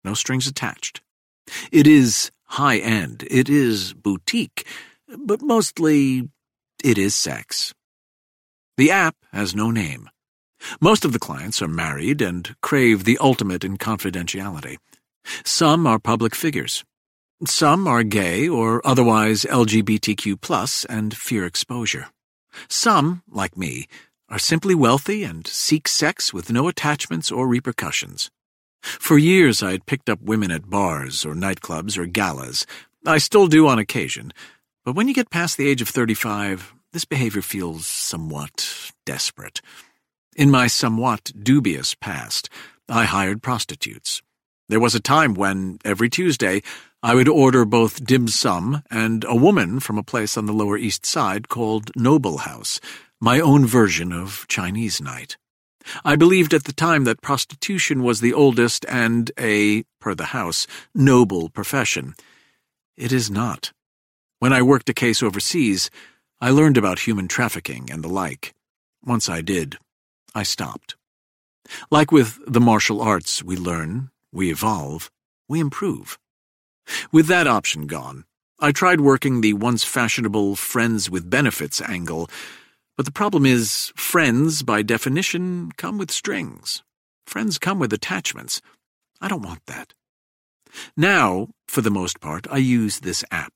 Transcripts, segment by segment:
no strings attached. It is high-end, it is boutique, but mostly it is sex. The app has no name. Most of the clients are married and crave the ultimate in confidentiality. Some are public figures. Some are gay or otherwise LGBTQ+ and fear exposure. Some, like me, are simply wealthy and seek sex with no attachments or repercussions. For years I had picked up women at bars or nightclubs or galas. I still do on occasion, but when you get past the age of 35, this behavior feels somewhat desperate. In my somewhat dubious past, I hired prostitutes. There was a time when, every Tuesday, I would order both dim sum and a woman from a place on the Lower East Side called Noble House, my own version of Chinese night. I believed at the time that prostitution was the oldest and per the house, noble profession. It is not. When I worked a case overseas, I learned about human trafficking and the like. Once I did, I stopped. Like with the martial arts, we learn, we evolve, we improve. With that option gone, I tried working the once fashionable friends with benefits angle, but the problem is, friends, by definition, come with strings. Friends come with attachments. I don't want that. Now, for the most part, I use this app.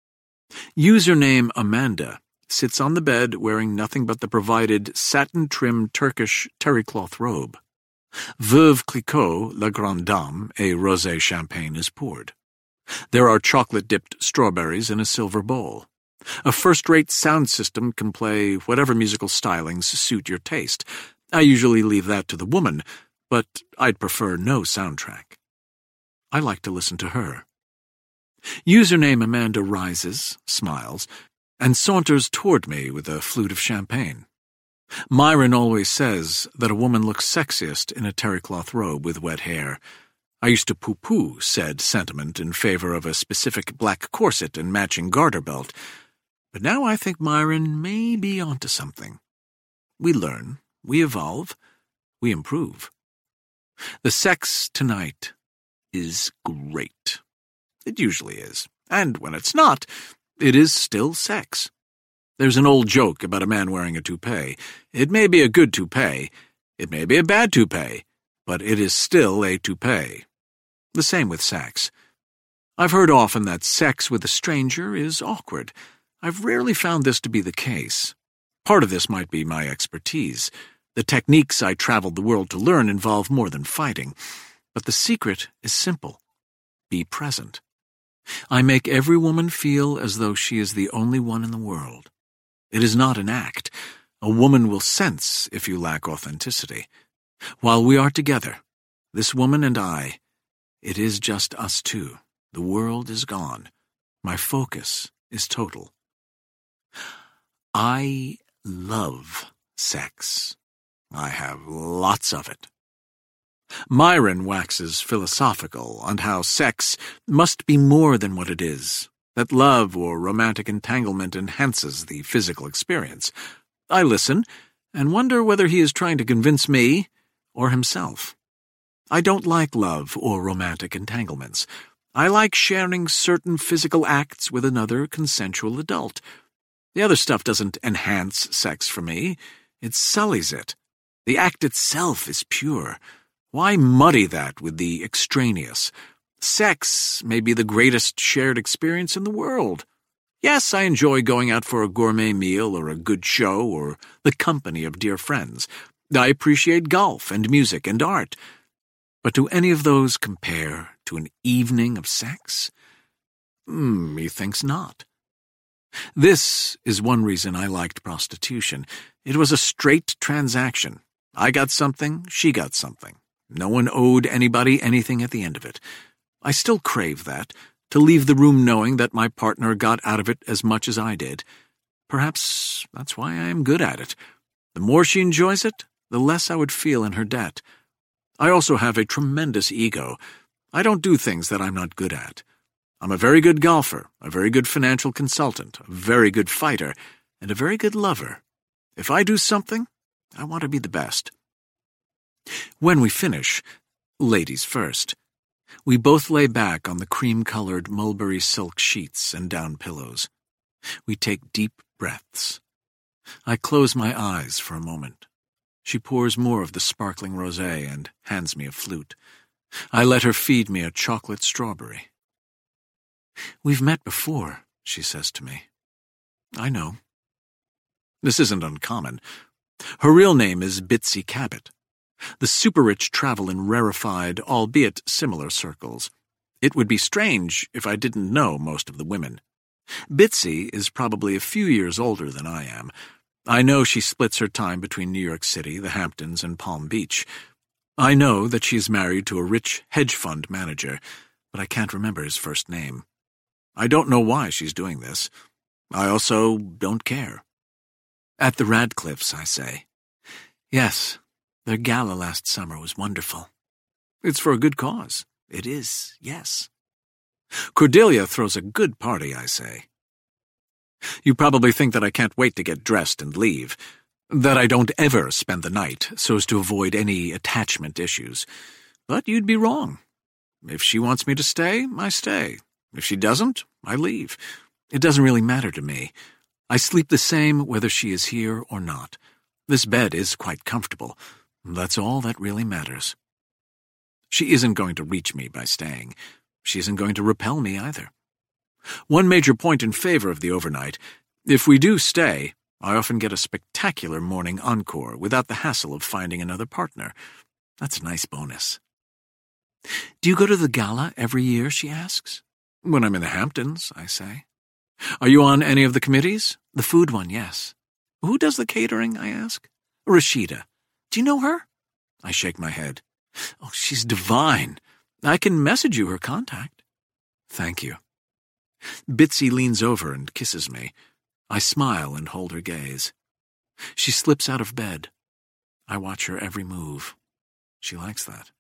Username Amanda sits on the bed wearing nothing but the provided satin-trimmed Turkish terry-cloth robe. Veuve Clicquot, la grande dame, a rosé champagne is poured. There are chocolate-dipped strawberries in a silver bowl. A first-rate sound system can play whatever musical stylings suit your taste. I usually leave that to the woman, but I'd prefer no soundtrack. I like to listen to her. Username Amanda rises, smiles, and saunters toward me with a flute of champagne. Myron always says that a woman looks sexiest in a terry-cloth robe with wet hair. I used to poo-poo said sentiment in favor of a specific black corset and matching garter belt, but now I think Myron may be onto something. We learn, we evolve, we improve. The sex tonight is great. It usually is, and when it's not, it is still sex. There's an old joke about a man wearing a toupee. It may be a good toupee, it may be a bad toupee, but it is still a toupee. The same with sex. I've heard often that sex with a stranger is awkward. I've rarely found this to be the case. Part of this might be my expertise. The techniques I traveled the world to learn involve more than fighting. But the secret is simple. Be present. I make every woman feel as though she is the only one in the world. It is not an act. A woman will sense if you lack authenticity. While we are together, this woman and I, it is just us two. The world is gone. My focus is total. I love sex. I have lots of it. Myron waxes philosophical on how sex must be more than what it is, that love or romantic entanglement enhances the physical experience. I listen and wonder whether he is trying to convince me or himself. I don't like love or romantic entanglements. I like sharing certain physical acts with another consensual adult. The other stuff doesn't enhance sex for me. It sullies it. The act itself is pure. Why muddy that with the extraneous? Sex may be the greatest shared experience in the world. Yes, I enjoy going out for a gourmet meal or a good show or the company of dear friends. I appreciate golf and music and art. But do any of those compare to an evening of sex? Methinks not. This is one reason I liked prostitution. It was a straight transaction. I got something, she got something. No one owed anybody anything at the end of it. I still crave that, to leave the room knowing that my partner got out of it as much as I did. Perhaps that's why I am good at it. The more she enjoys it, the less I would feel in her debt. I also have a tremendous ego. I don't do things that I'm not good at. I'm a very good golfer, a very good financial consultant, a very good fighter, and a very good lover. If I do something, I want to be the best. When we finish, ladies first, We both lay back on the cream-colored mulberry silk sheets and down pillows. We take deep breaths. I close my eyes for a moment. She pours more of the sparkling rosé and hands me a flute. I let her feed me a chocolate strawberry. "We've met before," she says to me. I know. This isn't uncommon. Her real name is Bitsy Cabot. The super-rich travel in rarefied, albeit similar circles. It would be strange if I didn't know most of the women. Bitsy is probably a few years older than I am. I know she splits her time between New York City, the Hamptons, and Palm Beach. I know that she is married to a rich hedge fund manager, but I can't remember his first name. I don't know why she's doing this. I also don't care. "At the Radcliffes," I say. "Yes, their gala last summer was wonderful." "It's for a good cause." "It is, yes." "Cordelia throws a good party," I say. "You probably think that I can't wait to get dressed and leave, that I don't ever spend the night so as to avoid any attachment issues. But you'd be wrong. If she wants me to stay, I stay. If she doesn't, I leave. It doesn't really matter to me. I sleep the same whether she is here or not. This bed is quite comfortable. That's all that really matters. She isn't going to reach me by staying. She isn't going to repel me either. One major point in favor of the overnight: if we do stay, I often get a spectacular morning encore without the hassle of finding another partner. That's a nice bonus. "Do you go to the gala every year?" she asks. "When I'm in the Hamptons," I say. "Are you on any of the committees?" "The food one, yes." "Who does the catering?" I ask. "Rashida. Do you know her?" I shake my head. "Oh, she's divine. I can message you her contact." "Thank you." Bitsy leans over and kisses me. I smile and hold her gaze. She slips out of bed. I watch her every move. She likes that.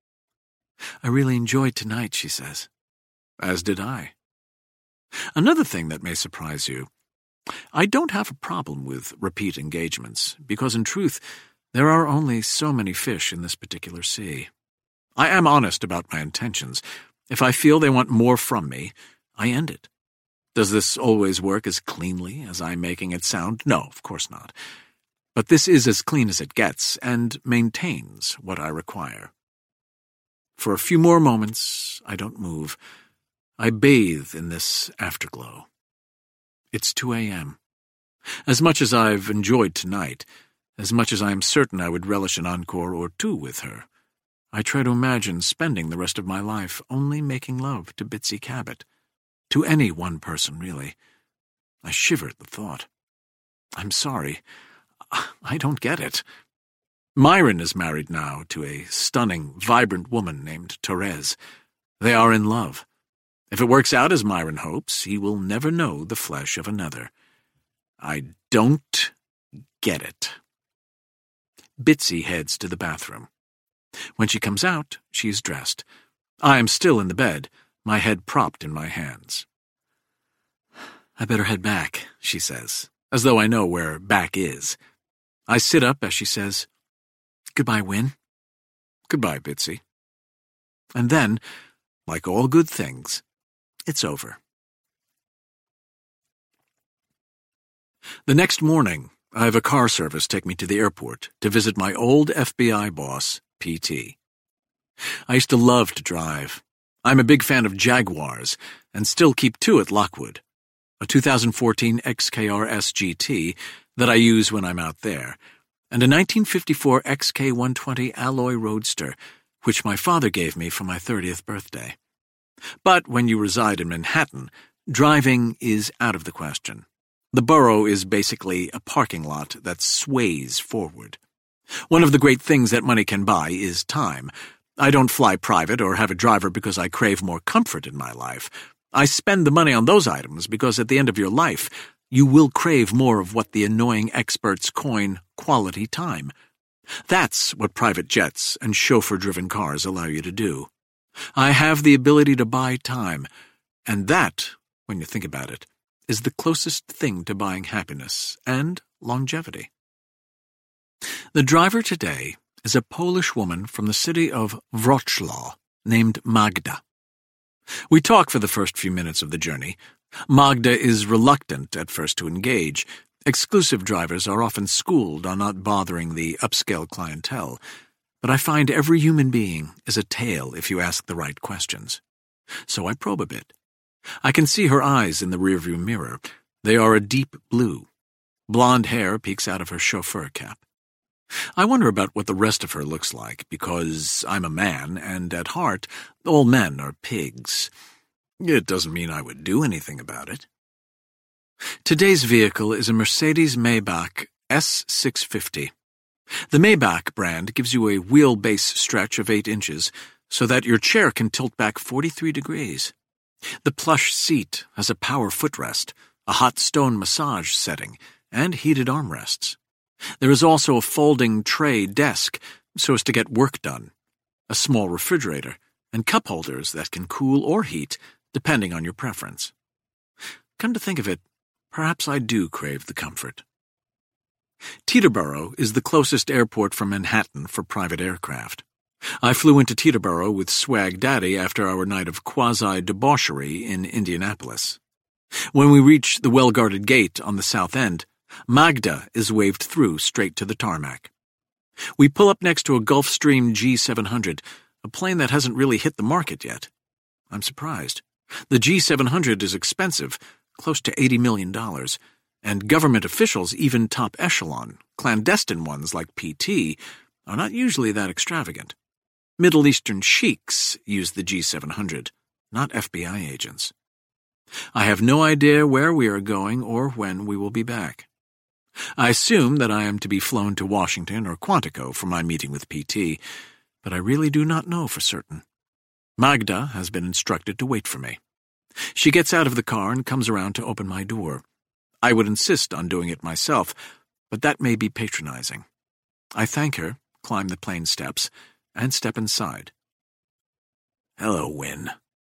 "I really enjoyed tonight," she says. As did I. Another thing that may surprise you: I don't have a problem with repeat engagements, because in truth, there are only so many fish in this particular sea. I am honest about my intentions. If I feel they want more from me, I end it. Does this always work as cleanly as I'm making it sound? No, of course not. But this is as clean as it gets, and maintains what I require. For a few more moments, I don't move. I bathe in this afterglow. It's 2 a.m. As much as I've enjoyed tonight, as much as I am certain I would relish an encore or two with her, I try to imagine spending the rest of my life only making love to Bitsy Cabot. To any one person, really. I shiver at the thought. I'm sorry. I don't get it. Myron is married now to a stunning, vibrant woman named Therese. They are in love. If it works out as Myron hopes, he will never know the flesh of another. I don't get it. Bitsy heads to the bathroom. When she comes out, she is dressed. I am still in the bed, my head propped in my hands. "I better head back," she says, as though I know where back is. I sit up as she says, "Goodbye, Win." "Goodbye, Bitsy." And then, like all good things, it's over. The next morning, I have a car service take me to the airport to visit my old FBI boss, P.T. I used to love to drive. I'm a big fan of Jaguars, and still keep two at Lockwood, a 2014 XKR SGT that I use when I'm out there, and a 1954 XK120 Alloy Roadster, which my father gave me for my 30th birthday. But when you reside in Manhattan, driving is out of the question. The borough is basically a parking lot that sways forward. One of the great things that money can buy is time. I don't fly private or have a driver because I crave more comfort in my life. I spend the money on those items because at the end of your life, you will crave more of what the annoying experts coin quality time. That's what private jets and chauffeur-driven cars allow you to do. I have the ability to buy time, and that, when you think about it, is the closest thing to buying happiness and longevity. The driver today is a Polish woman from the city of Wrocław, named Magda. We talk for the first few minutes of the journey. Magda is reluctant at first to engage. Exclusive drivers are often schooled on not bothering the upscale clientele, but I find every human being is a tale if you ask the right questions. So I probe a bit. I can see her eyes in the rearview mirror. They are a deep blue. Blonde hair peeks out of her chauffeur cap. I wonder about what the rest of her looks like, because I'm a man, and at heart, all men are pigs. It doesn't mean I would do anything about it. Today's vehicle is a Mercedes-Maybach S650. The Maybach brand gives you a wheelbase stretch of 8 inches so that your chair can tilt back 43 degrees. The plush seat has a power footrest, a hot stone massage setting, and heated armrests. There is also a folding tray desk so as to get work done, a small refrigerator, and cup holders that can cool or heat depending on your preference. Come to think of it, perhaps I do crave the comfort. Teterboro is the closest airport from Manhattan for private aircraft. I flew into Teterboro with Swag Daddy after our night of quasi-debauchery in Indianapolis. When we reach the well-guarded gate on the south end, Magda is waved through straight to the tarmac. We pull up next to a Gulfstream G700, a plane that hasn't really hit the market yet. I'm surprised. The G700 is expensive, close to $80 million, and government officials, even top echelon, clandestine ones like PT, are not usually that extravagant. Middle Eastern sheiks use the G700, not FBI agents. I have no idea where we are going or when we will be back. I assume that I am to be flown to Washington or Quantico for my meeting with PT, but I really do not know for certain. Magda has been instructed to wait for me. She gets out of the car and comes around to open my door. I would insist on doing it myself, but that may be patronizing. I thank her, climb the plane steps, and step inside. Hello, Wynne.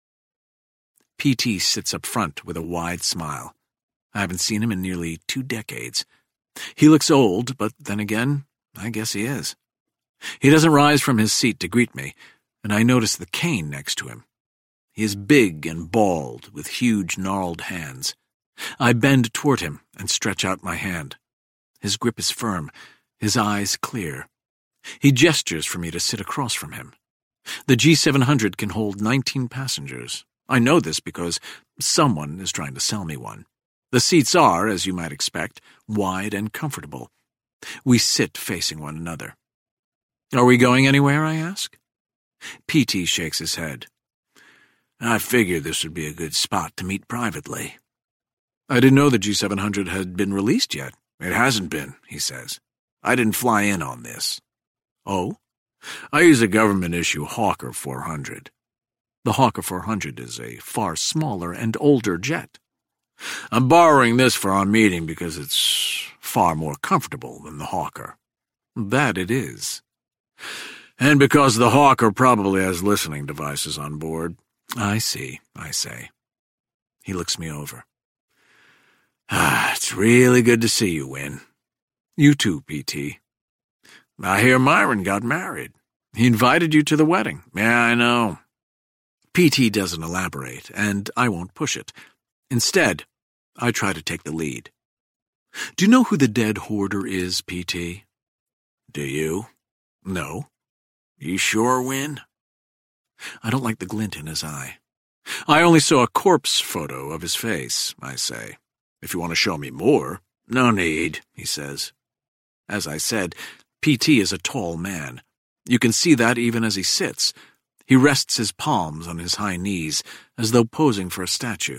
PT sits up front with a wide smile. I haven't seen him in nearly 2 decades. He looks old, but then again, I guess he is. He doesn't rise from his seat to greet me, and I notice the cane next to him. He is big and bald, with huge gnarled hands. I bend toward him and stretch out my hand. His grip is firm, his eyes clear. He gestures for me to sit across from him. The G700 can hold 19 passengers. I know this because someone is trying to sell me one. The seats are, as you might expect, wide and comfortable. We sit facing one another. Are we going anywhere, I ask? PT shakes his head. I figured this would be a good spot to meet privately. I didn't know the G700 had been released yet. It hasn't been, he says. I didn't fly in on this. Oh? I use a government-issue Hawker 400. The Hawker 400 is a far smaller and older jet. I'm borrowing this for our meeting because it's far more comfortable than the Hawker. That it is. And because the Hawker probably has listening devices on board. I see, I say. He looks me over. It's really good to see you, Wynne. You too, PT. I hear Myron got married. He invited you to the wedding. Yeah, I know. PT doesn't elaborate, and I won't push it. Instead, I try to take the lead. Do you know who the dead hoarder is, PT? Do you? No. You sure, Wynne? I don't like the glint in his eye. I only saw a corpse photo of his face, I say. If you want to show me more, no need, he says. As I said, PT is a tall man. You can see that even as he sits. He rests his palms on his high knees, as though posing for a statue.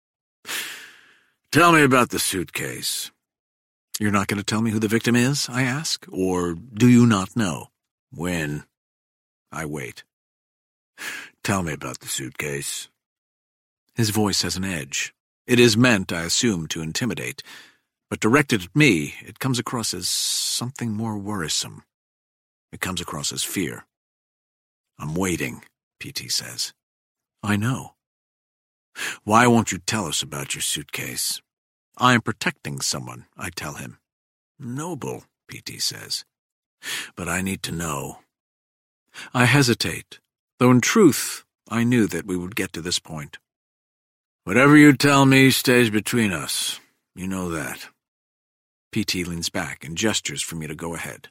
Tell me about the suitcase. You're not going to tell me who the victim is, I ask? Or do you not know? When? I wait. Tell me about the suitcase. His voice has an edge. It is meant, I assume, to intimidate, but directed at me, it comes across as something more worrisome. It comes across as fear. I'm waiting, PT says. I know. Why won't you tell us about your suitcase? I am protecting someone, I tell him. Noble, PT says. But I need to know. I hesitate, though in truth I knew that we would get to this point. "Whatever you tell me stays between us. You know that." P.T. leans back and gestures for me to go ahead.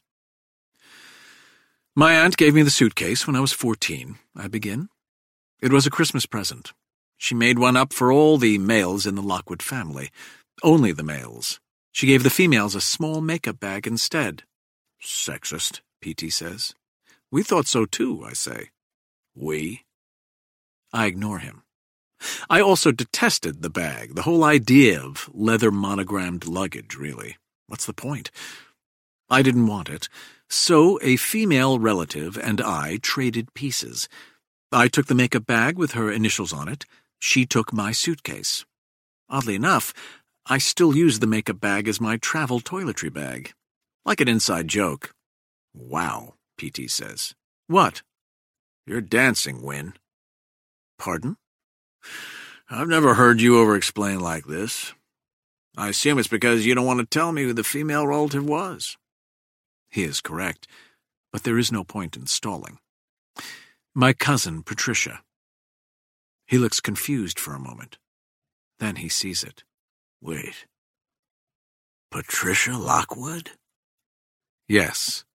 "My aunt gave me the suitcase when I was 14, I begin. It was a Christmas present. She made one up for all the males in the Lockwood family. Only the males. She gave the females a small makeup bag instead." "Sexist," P.T. says. "We thought so too," I say. "We?" I ignore him. I also detested the bag, the whole idea of leather monogrammed luggage, really. What's the point? I didn't want it, so a female relative and I traded pieces. I took the makeup bag with her initials on it. She took my suitcase. Oddly enough, I still use the makeup bag as my travel toiletry bag. Like an inside joke. "Wow," P.T. says. "What?" "You're dancing, Win." "Pardon?" "I've never heard you over-explain like this. I assume it's because you don't want to tell me who the female relative was." He is correct, but there is no point in stalling. "My cousin, Patricia." He looks confused for a moment. Then he sees it. "Wait. Patricia Lockwood?" "Yes."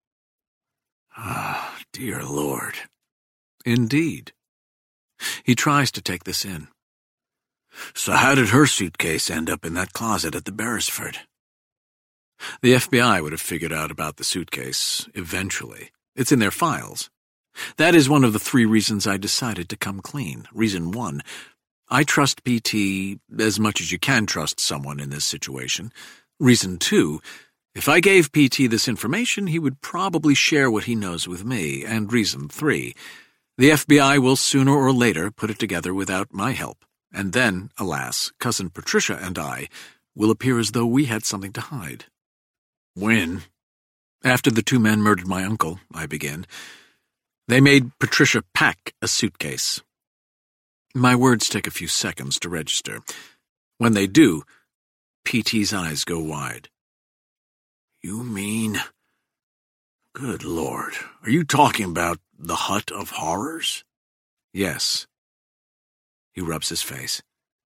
"Ah, dear Lord." "Indeed." He tries to take this in. "So how did her suitcase end up in that closet at the Beresford?" The FBI would have figured out about the suitcase, eventually. It's in their files. That is one of the 3 reasons I decided to come clean. Reason 1, I trust P.T. as much as you can trust someone in this situation. Reason 2, if I gave P.T. this information, he would probably share what he knows with me. And reason 3, the FBI will sooner or later put it together without my help. And then, alas, Cousin Patricia and I will appear as though we had something to hide. "When?" "After the 2 men murdered my uncle," I begin. "They made Patricia pack a suitcase." My words take a few seconds to register. When they do, P.T.'s eyes go wide. "You mean... Good Lord, are you talking about the Hut of Horrors?" "Yes." He rubs his face.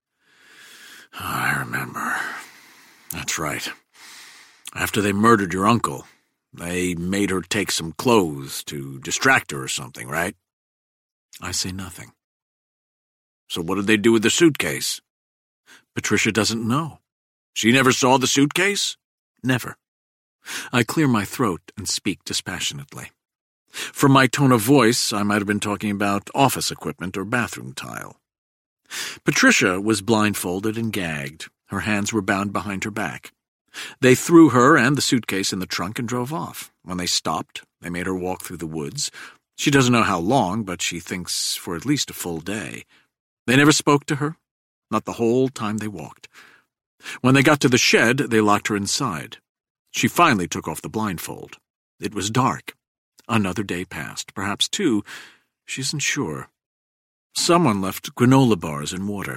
"I remember. That's right. After they murdered your uncle, they made her take some clothes to distract her or something, right?" I say nothing. "So what did they do with the suitcase?" "Patricia doesn't know." "She never saw the suitcase?" "Never." I clear my throat and speak dispassionately. From my tone of voice, I might have been talking about office equipment or bathroom tile. Patricia was blindfolded and gagged. Her hands were bound behind her back. They threw her and the suitcase in the trunk and drove off. When they stopped, they made her walk through the woods. She doesn't know how long, but she thinks for at least a full day. They never spoke to her, not the whole time they walked. When they got to the shed, they locked her inside. She finally took off the blindfold. It was dark. Another day passed, perhaps 2. She isn't sure. Someone left granola bars and water.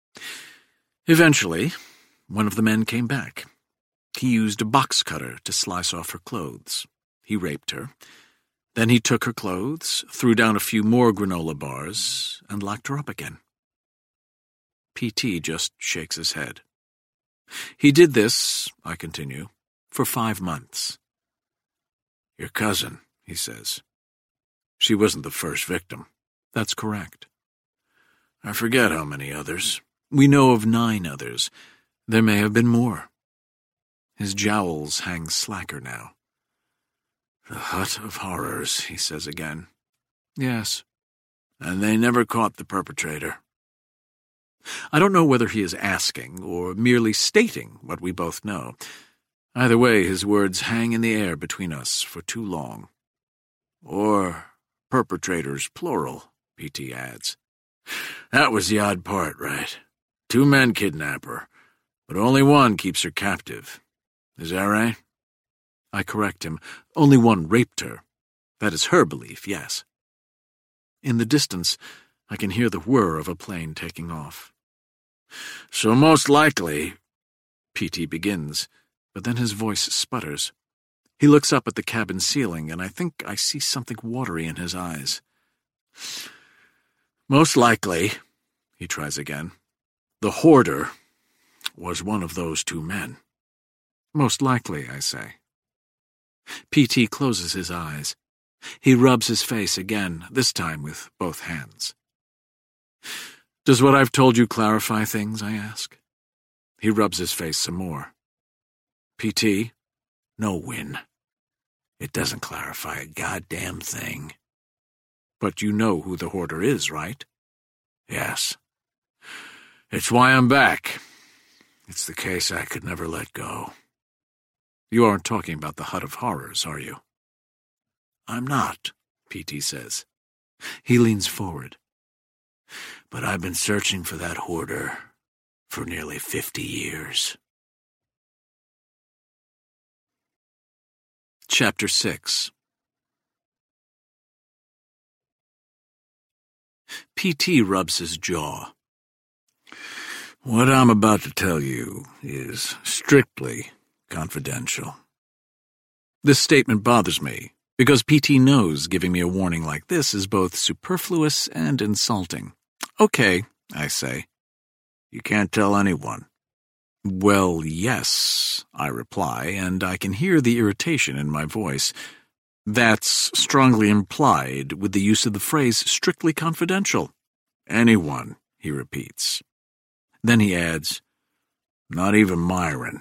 Eventually, one of the men came back. He used a box cutter to slice off her clothes. He raped her. Then he took her clothes, threw down a few more granola bars, and locked her up again. P.T. just shakes his head. He did this, I continue, for 5 months. "Your cousin," he says. "She wasn't the first victim." "That's correct." "I forget how many others." "We know of 9 others. There may have been more." His jowls hang slacker now. "The Hut of Horrors," he says again. "Yes." "And they never caught the perpetrator." I don't know whether he is asking or merely stating what we both know. Either way, his words hang in the air between us for too long. "Or perpetrators, plural," P.T. adds. "That was the odd part, right? 2 men kidnap her, but only one keeps her captive. Is that right?" I correct him. Only one raped her. That is her belief, yes. In the distance, I can hear the whir of a plane taking off. "So most likely," P.T. begins, but then his voice sputters. He looks up at the cabin ceiling, and I think I see something watery in his eyes. Most likely, he tries again, the hoarder was one of those two men. Most likely, I say. P.T. closes his eyes. He rubs his face again, this time with both hands. Does what I've told you clarify things, I ask? He rubs his face some more. P.T., no win. It doesn't clarify a goddamn thing. But you know who the hoarder is, right? Yes. It's why I'm back. It's the case I could never let go. You aren't talking about the Hut of Horrors, are you? I'm not, P.T. says. He leans forward. But I've been searching for that hoarder for nearly 50 years. Chapter 6. P.T. rubs his jaw. What I'm about to tell you is strictly confidential. This statement bothers me, because P.T. knows giving me a warning like this is both superfluous and insulting. Okay, I say. You can't tell anyone. Well, yes, I reply, and I can hear the irritation in my voice. That's strongly implied with the use of the phrase strictly confidential. Anyone, he repeats. Then he adds, not even Myron.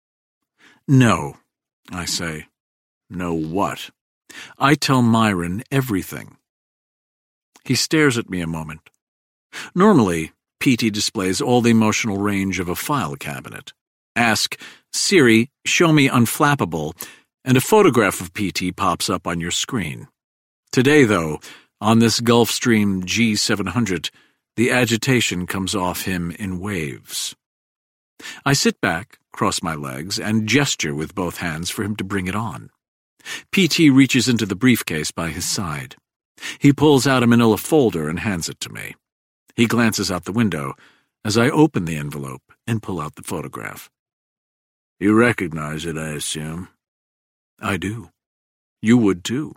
No, I say. No what? I tell Myron everything. He stares at me a moment. Normally, P.T. displays all the emotional range of a file cabinet. Ask, Siri, show me Unflappable, and a photograph of P.T. pops up on your screen. Today, though, on this Gulfstream G700, the agitation comes off him in waves. I sit back, cross my legs, and gesture with both hands for him to bring it on. P.T. reaches into the briefcase by his side. He pulls out a manila folder and hands it to me. He glances out the window as I open the envelope and pull out the photograph. You recognize it, I assume? I do. You would too.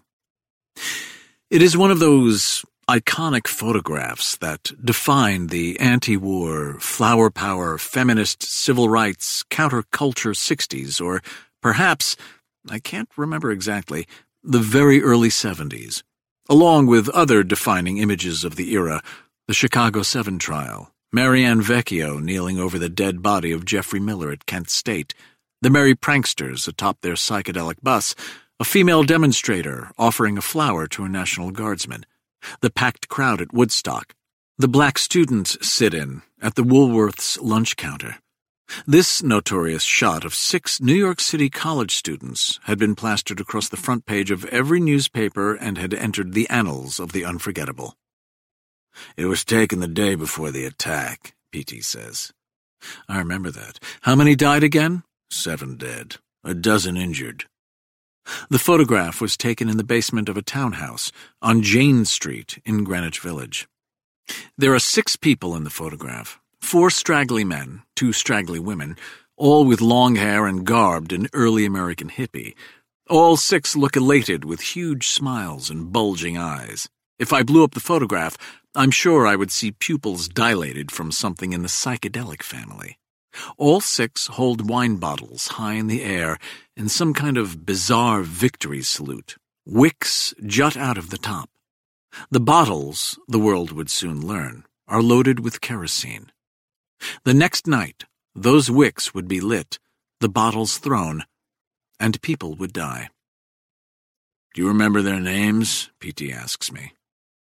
It is one of those iconic photographs that defined the anti-war, flower power, feminist, civil rights, counterculture 60s, or perhaps, I can't remember exactly, the very early 70s, along with other defining images of the era, the Chicago 7 trial, Marianne Vecchio kneeling over the dead body of Jeffrey Miller at Kent State, the merry pranksters atop their psychedelic bus, a female demonstrator offering a flower to a National Guardsman, the packed crowd at Woodstock, the black students sit-in at the Woolworth's lunch counter. This notorious shot of 6 New York City college students had been plastered across the front page of every newspaper and had entered the annals of the unforgettable. It was taken the day before the attack, P.T. says. I remember that. How many died again? 7 dead. 12 injured. The photograph was taken in the basement of a townhouse on Jane Street in Greenwich Village. There are 6 people in the photograph, 4 straggly men, 2 straggly women, all with long hair and garbed in early American hippie. All 6 look elated with huge smiles and bulging eyes. If I blew up the photograph, I'm sure I would see pupils dilated from something in the psychedelic family. All 6 hold wine bottles high in the air in some kind of bizarre victory salute. Wicks jut out of the top. The bottles, the world would soon learn, are loaded with kerosene. The next night, those wicks would be lit, the bottles thrown, and people would die. Do you remember their names? P.T. asks me.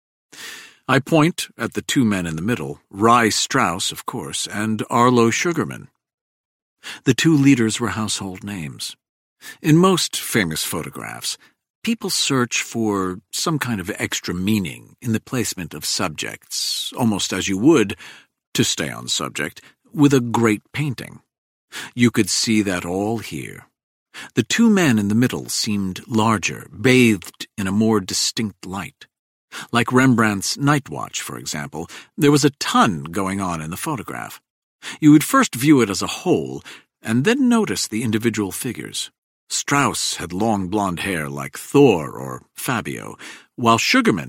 I point at the 2 men in the middle, Rye Strauss, of course, and Arlo Sugarman. The 2 leaders were household names. In most famous photographs, people search for some kind of extra meaning in the placement of subjects, almost as you would, to stay on subject, with a great painting. You could see that all here. The 2 men in the middle seemed larger, bathed in a more distinct light. Like Rembrandt's Night Watch, for example, there was a ton going on in the photograph. You would first view it as a whole, and then notice the individual figures. Strauss had long blonde hair like Thor or Fabio, while Sugarman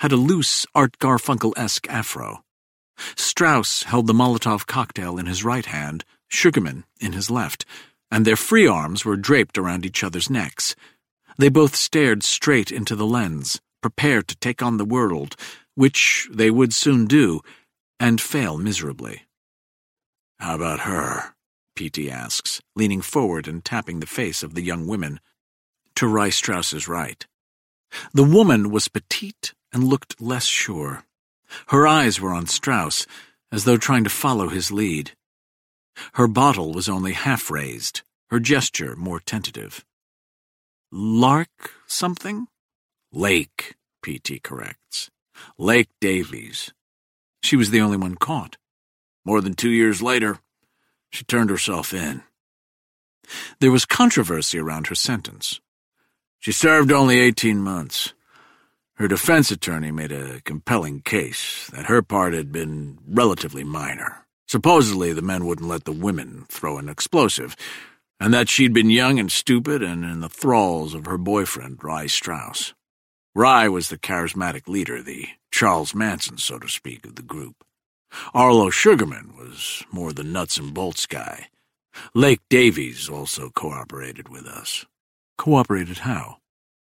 had a loose Art Garfunkel-esque afro. Strauss held the Molotov cocktail in his right hand, Sugarman in his left, and their free arms were draped around each other's necks. They both stared straight into the lens, prepared to take on the world, which they would soon do, and fail miserably. "How about her?" P.T. asks, leaning forward and tapping the face of the young women. To Rye Strauss's right. The woman was petite and looked less sure. Her eyes were on Strauss, as though trying to follow his lead. Her bottle was only half raised, her gesture more tentative. "Lark something?" "Lake," P.T. corrects. "Lake Davies. She was the only one caught. More than 2 years later, she turned herself in." There was controversy around her sentence. "She served only 18 months. Her defense attorney made a compelling case that her part had been relatively minor. Supposedly the men wouldn't let the women throw an explosive, and that she'd been young and stupid and in the thralls of her boyfriend, Rye Strauss. Rye was the charismatic leader, the Charles Manson, so to speak, of the group. Arlo Sugarman was more the nuts and bolts guy. Lake Davies also cooperated with us." "Cooperated how?"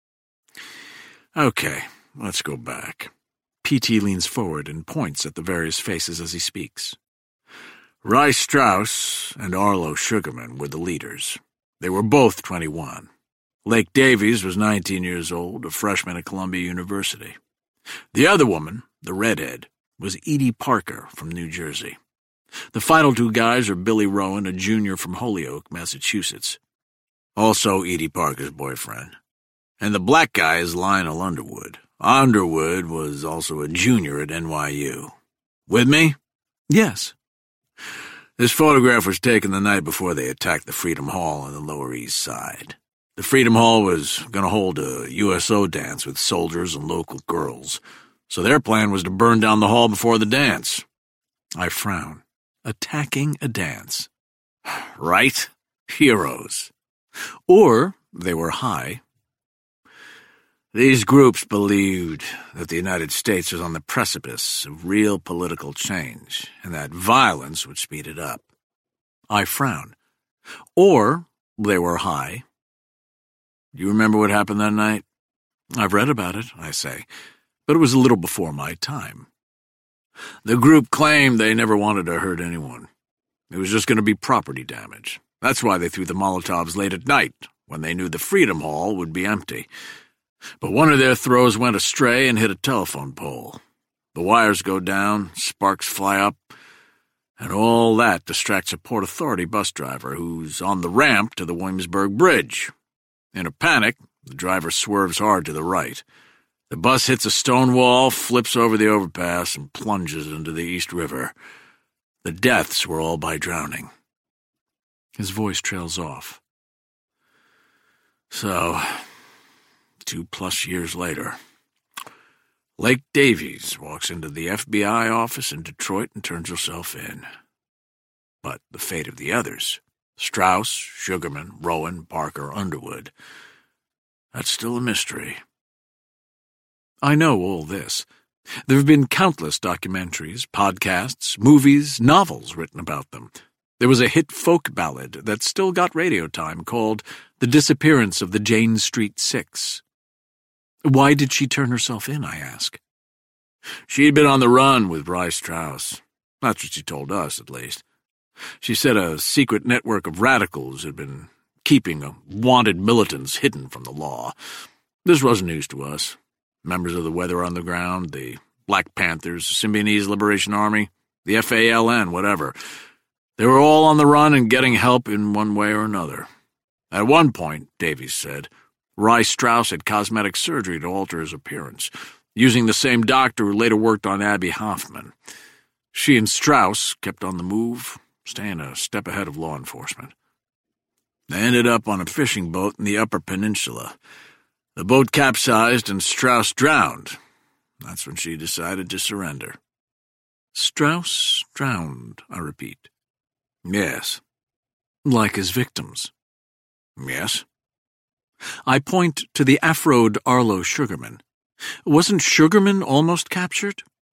"Okay, let's go back." P.T. leans forward and points at the various faces as he speaks. Rye Strauss and Arlo Sugarman were the leaders. They were both 21. Lake Davies was 19 years old, a freshman at Columbia University. The other woman, the redhead, was Edie Parker from New Jersey. The final two guys are Billy Rowan, a junior from Holyoke, Massachusetts. Also Edie Parker's boyfriend. And the black guy is Lionel Underwood. Underwood was also a junior at NYU. With me? "Yes." This photograph was taken the night before they attacked the Freedom Hall on the Lower East Side. The Freedom Hall was going to hold a USO dance with soldiers and local girls, so their plan was to burn down the hall before the dance. I frown. Attacking a dance. Right? Heroes. Or they were high. These groups believed that the United States was on the precipice of real political change, and that violence would speed it up. I frown. Or they were high. "You remember what happened that night?" "I've read about it," I say, "but it was a little before my time." "The group claimed they never wanted to hurt anyone. It was just going to be property damage. That's why they threw the Molotovs late at night, when they knew the Freedom Hall would be empty. But one of their throws went astray and hit a telephone pole. The wires go down, sparks fly up, and all that distracts a Port Authority bus driver who's on the ramp to the Williamsburg Bridge. In a panic, the driver swerves hard to the right. The bus hits a stone wall, flips over the overpass, and plunges into the East River. The deaths were all by drowning." His voice trails off. "So, 2+ years later, Lake Davies walks into the FBI office in Detroit and turns herself in. But the fate of the others, Strauss, Sugarman, Rowan, Parker, Underwood, that's still a mystery." I know all this. There have been countless documentaries, podcasts, movies, novels written about them. There was a hit folk ballad that still got radio time called The Disappearance of the Jane Street Six. "Why did she turn herself in?" I ask. "She'd been on the run with Rye Strauss. That's what she told us, at least. She said a secret network of radicals had been keeping wanted militants hidden from the law. This wasn't news to us. Members of the Weather Underground, the Black Panthers, the Symbionese Liberation Army, the FALN, whatever. They were all on the run and getting help in one way or another. At one point, Davies said, Rye Strauss had cosmetic surgery to alter his appearance, using the same doctor who later worked on Abby Hoffman. She and Strauss kept on the move, staying a step ahead of law enforcement. They ended up on a fishing boat in the Upper Peninsula. The boat capsized and Strauss drowned. That's when she decided to surrender." "Strauss drowned," I repeat. "Yes." "Like his victims?" "Yes." I point to the afroed Arlo Sugarman. Wasn't Sugarman almost captured?